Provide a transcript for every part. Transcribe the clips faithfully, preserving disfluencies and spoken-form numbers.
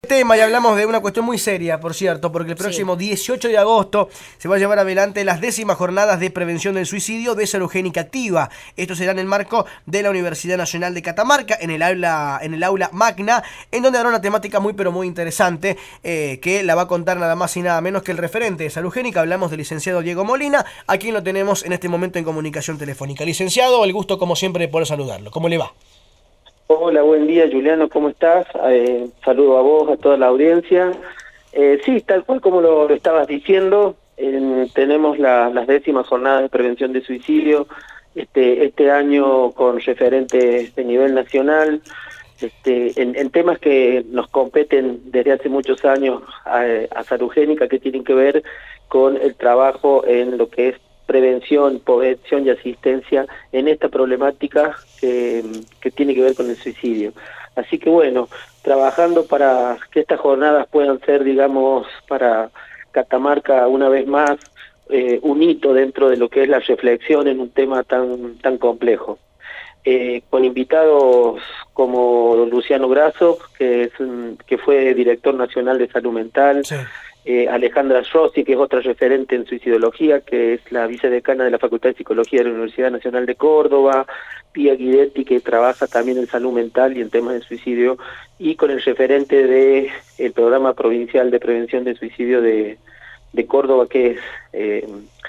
Tema y hablamos de una cuestión muy seria, por cierto, porque el próximo sí. dieciocho de agosto se va a llevar adelante las décimas jornadas de prevención del suicidio de Salugénica Activa. Esto será en el marco de la Universidad Nacional de Catamarca, en el aula, en el aula magna, en donde habrá una temática muy pero muy interesante, eh, que la va a contar nada más y nada menos que el referente de Salugénica. Hablamos del licenciado Diego Molina, a quien lo tenemos en este momento en comunicación telefónica. Licenciado, el gusto como siempre de poder saludarlo. ¿Cómo le va? Hola, buen día, Juliano, ¿cómo estás? Eh, saludo a vos, a toda la audiencia. Eh, sí, tal cual como lo, lo estabas diciendo, eh, tenemos la, las décimas jornadas de prevención de suicidio, este, este año con referentes de nivel nacional, este, en, en temas que nos competen desde hace muchos años a, a Salugénica, que tienen que ver con el trabajo en lo que es prevención, prevención y asistencia en esta problemática que, que tiene que ver con el suicidio. Así que bueno, trabajando para que estas jornadas puedan ser, digamos, para Catamarca una vez más, eh, un hito dentro de lo que es la reflexión en un tema tan, tan complejo. Eh, con invitados como Luciano Grasso, que, es un, que fue director nacional de salud mental, sí. Eh, Alejandra Rossi, que es otra referente en suicidología, que es la vicedecana de la Facultad de Psicología de la Universidad Nacional de Córdoba, Pía Guidetti, que trabaja también en salud mental y en temas de suicidio, y con el referente de el Programa Provincial de Prevención de Suicidio de, de Córdoba, que es eh,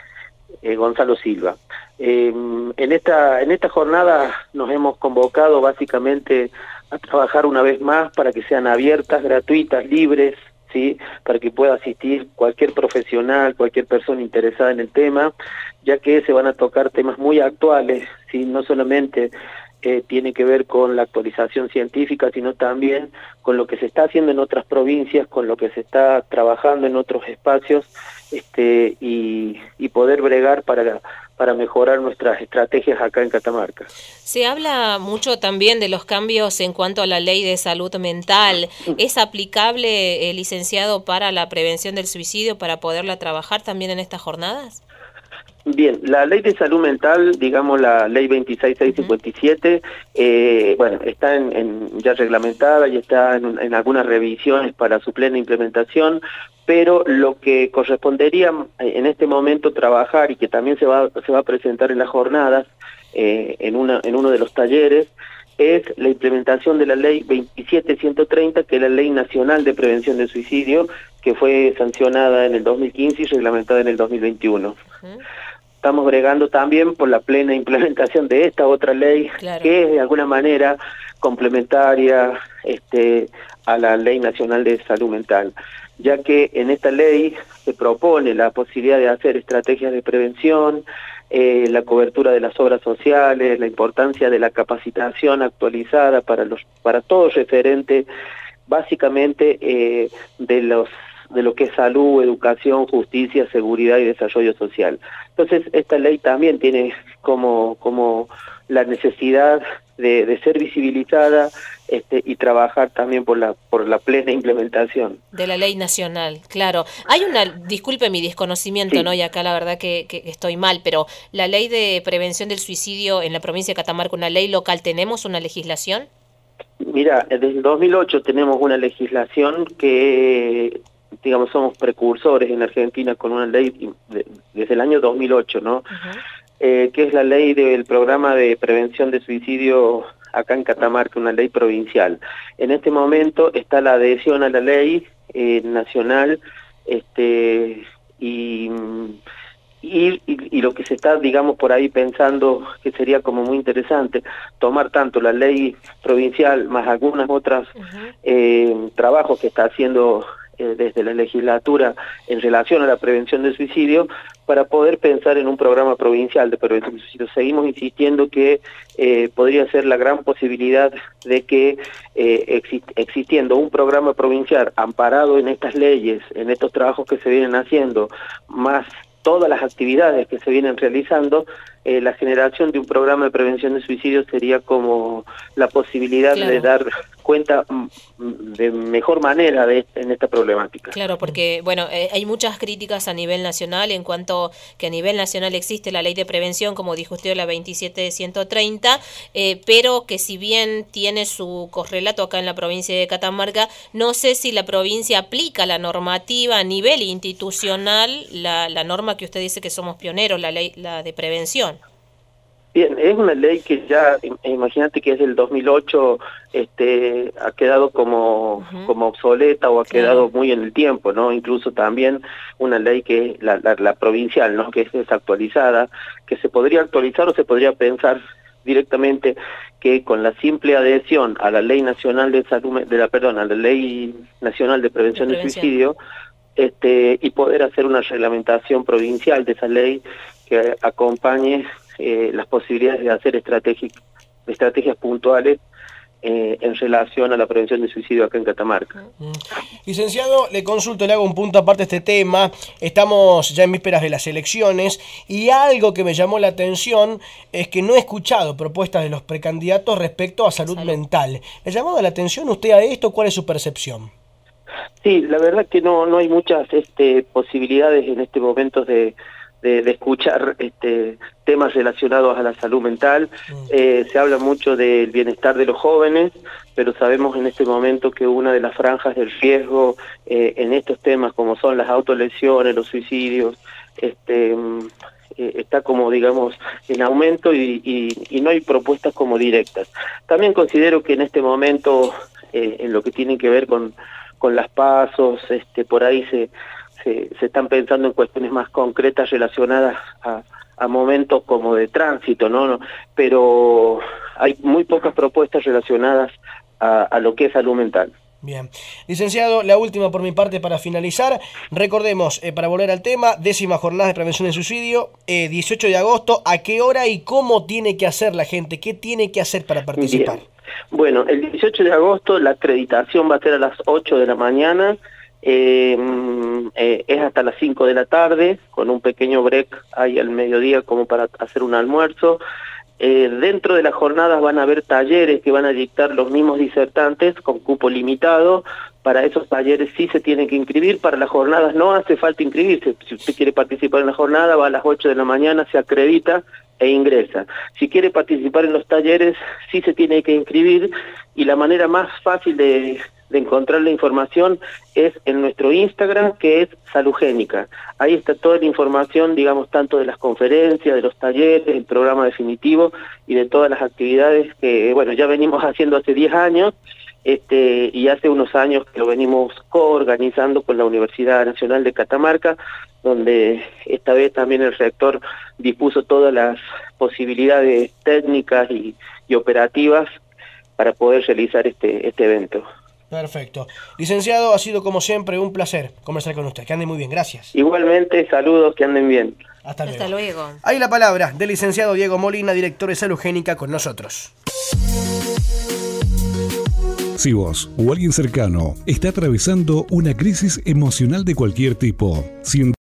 eh, Gonzalo Silva. Eh, en esta, en esta jornada nos hemos convocado básicamente a trabajar una vez más para que sean abiertas, gratuitas, libres, ¿sí? Para que pueda asistir cualquier profesional, cualquier persona interesada en el tema, ya que se van a tocar temas muy actuales, ¿sí? No solamente eh, tiene que ver con la actualización científica, sino también con lo que se está haciendo en otras provincias, con lo que se está trabajando en otros espacios, este, y, y poder bregar para, para mejorar nuestras estrategias acá en Catamarca. Se habla mucho también de los cambios en cuanto a la ley de salud mental. ¿Es aplicable, eh, licenciado, para la prevención del suicidio, para poderla trabajar también en estas jornadas? Bien, la ley de salud mental, digamos la ley veintiséis mil seiscientos cincuenta y siete, uh-huh. eh, bueno, está en, en, ya reglamentada y está en, en algunas revisiones para su plena implementación, pero lo que correspondería en este momento trabajar y que también se va, se va a presentar en las jornadas, eh, en, una, en uno de los talleres, es la implementación de la ley veintisiete mil ciento treinta, que es la Ley Nacional de Prevención del Suicidio, que fue sancionada en el dos mil quince y reglamentada en el dos mil veintiuno. Uh-huh. Estamos bregando también por la plena implementación de esta otra ley, claro, que es de alguna manera complementaria este, a la Ley Nacional de Salud Mental, ya que en esta ley se propone la posibilidad de hacer estrategias de prevención, eh, la cobertura de las obras sociales, la importancia de la capacitación actualizada para, los, para todo referente, básicamente eh, de los de lo que es salud, educación, justicia, seguridad y desarrollo social. Entonces, esta ley también tiene como, como la necesidad de, de ser visibilizada este, y trabajar también por la, por la plena implementación. De la ley nacional, claro. Hay una, disculpe mi desconocimiento, sí. ¿no? Y acá la verdad que, que estoy mal, pero la ley de prevención del suicidio en la provincia de Catamarca, ¿una ley local? ¿Tenemos una legislación? Mira, desde el dos mil ocho tenemos una legislación que, digamos, somos precursores en Argentina con una ley de, desde el año dos mil ocho, ¿no? Uh-huh. eh, que es la ley del programa de prevención de suicidio acá en Catamarca, una ley provincial. En este momento está la adhesión a la ley eh, nacional, este y, y, y, y lo que se está, digamos, por ahí pensando que sería como muy interesante, tomar tanto la ley provincial más algunas otras uh-huh. eh, trabajos que está haciendo desde la legislatura en relación a la prevención del suicidio, para poder pensar en un programa provincial de prevención del suicidio. Seguimos insistiendo que eh, podría ser la gran posibilidad de que eh, exist existiendo un programa provincial amparado en estas leyes, en estos trabajos que se vienen haciendo, más todas las actividades que se vienen realizando, eh, la generación de un programa de prevención de suicidio sería como la posibilidad claro. de dar cuenta de mejor manera de en esta problemática. Claro, porque bueno, eh, hay muchas críticas a nivel nacional en cuanto que a nivel nacional existe la ley de prevención, como dijo usted, la veintisiete ciento treinta, eh, pero que si bien tiene su correlato acá en la provincia de Catamarca, no sé si la provincia aplica la normativa a nivel institucional, la, la norma que usted dice que somos pioneros, la ley la de prevención. Bien, es una ley que ya, imagínate que es del dos mil ocho, este, ha quedado como, uh-huh. como obsoleta o ha claro. quedado muy en el tiempo, ¿no? Incluso también una ley que es la, la, la provincial, ¿no? Que es desactualizada, que se podría actualizar o se podría pensar directamente que con la simple adhesión a la Ley Nacional de Salud, de la, perdón, a la Ley Nacional de Prevención de, prevención. de Suicidio, este, y poder hacer una reglamentación provincial de esa ley que acompañe Eh, las posibilidades de hacer estrategias, estrategias puntuales eh, en relación a la prevención de suicidio acá en Catamarca. Mm. Licenciado, le consulto, le hago un punto aparte a este tema. Estamos ya en vísperas de las elecciones y algo que me llamó la atención es que no he escuchado propuestas de los precandidatos respecto a salud, salud. mental. ¿Le ha llamado la atención usted a esto? ¿Cuál es su percepción? Sí, la verdad que no, no hay muchas este, posibilidades en este momento de De, de escuchar este, temas relacionados a la salud mental. Mm. Eh, se habla mucho del bienestar de los jóvenes, pero sabemos en este momento que una de las franjas del riesgo eh, en estos temas, como son las autolesiones, los suicidios, este, eh, está como, digamos, en aumento y, y, y no hay propuestas como directas. También considero que en este momento, eh, en lo que tiene que ver con, con las pasos, este, por ahí se... Se, se están pensando en cuestiones más concretas relacionadas a, a momentos como de tránsito, ¿no? Pero hay muy pocas propuestas relacionadas a, a lo que es salud mental. Bien. Licenciado, la última por mi parte para finalizar. Recordemos, eh, para volver al tema, décima jornada de prevención del suicidio, eh, dieciocho de agosto, ¿a qué hora y cómo tiene que hacer la gente? ¿Qué tiene que hacer para participar? Bien. Bueno, el dieciocho de agosto la acreditación va a ser a las ocho de la mañana. Eh, eh, es hasta las cinco de la tarde, con un pequeño break ahí al mediodía como para hacer un almuerzo. Eh, dentro de las jornadas van a haber talleres que van a dictar los mismos disertantes con cupo limitado. Para esos talleres sí se tiene que inscribir, para las jornadas no hace falta inscribirse. Si usted quiere participar en la jornada, va a las ocho de la mañana, se acredita e ingresa. Si quiere participar en los talleres, sí se tiene que inscribir, y la manera más fácil de... de encontrar la información es en nuestro Instagram, que es Salugénica. Ahí está toda la información, digamos, tanto de las conferencias, de los talleres, el programa definitivo y de todas las actividades que, bueno, ya venimos haciendo hace diez años, este, y hace unos años que lo venimos coorganizando con la Universidad Nacional de Catamarca, donde esta vez también el rector dispuso todas las posibilidades técnicas y, y operativas para poder realizar este, este evento. Perfecto. Licenciado, ha sido como siempre un placer conversar con usted. Que ande muy bien, gracias. Igualmente, saludos, que anden bien. Hasta luego. Hasta luego. Ahí la palabra del licenciado Diego Molina, director de Salugénica, con nosotros. Si vos o alguien cercano está atravesando una crisis emocional de cualquier tipo, si